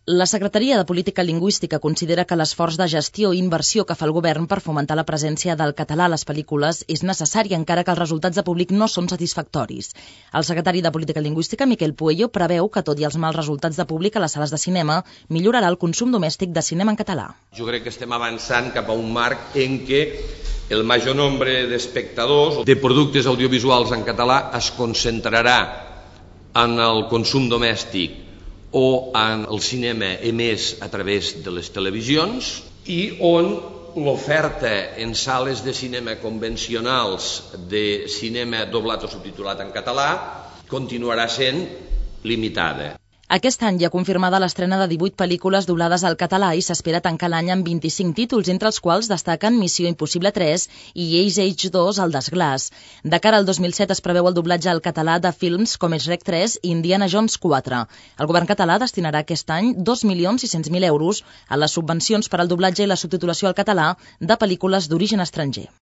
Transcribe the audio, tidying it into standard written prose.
La Secretaria de Política Lingüística considera que l'esforç de gestió i inversió que fa el govern per fomentar la presència del català a les pel·lícules és necessari, encara que els resultats de públic no són satisfactoris. El secretari de Política Lingüística, Miquel Puello, preveu que, tot i els mals resultats de públic a les sales de cinema, millorarà el consum domèstic de cinema en català. Jo crec que estem avançant cap a un marc en què el major nombre d'espectadors de productes audiovisuals en català es concentrarà en el consum domèstic o en el cinema emès a través de les televisions i on l'oferta en sales de cinema convencionals de cinema doblat o subtitulat en català continuarà sent limitada. Aquest any hi ha confirmada l'estrena de 18 pel·lícules doblades al català i s'espera tancar l'any amb 25 títols, entre els quals destaquen Missió Impossible 3 i Ice Age 2, El desglaç. De cara al 2007 es preveu el doblatge al català de films com Shrek 3 i Indiana Jones 4. El govern català destinarà aquest any 2.600.000 euros a les subvencions per al doblatge i la subtitulació al català de pel·lícules d'origen estranger.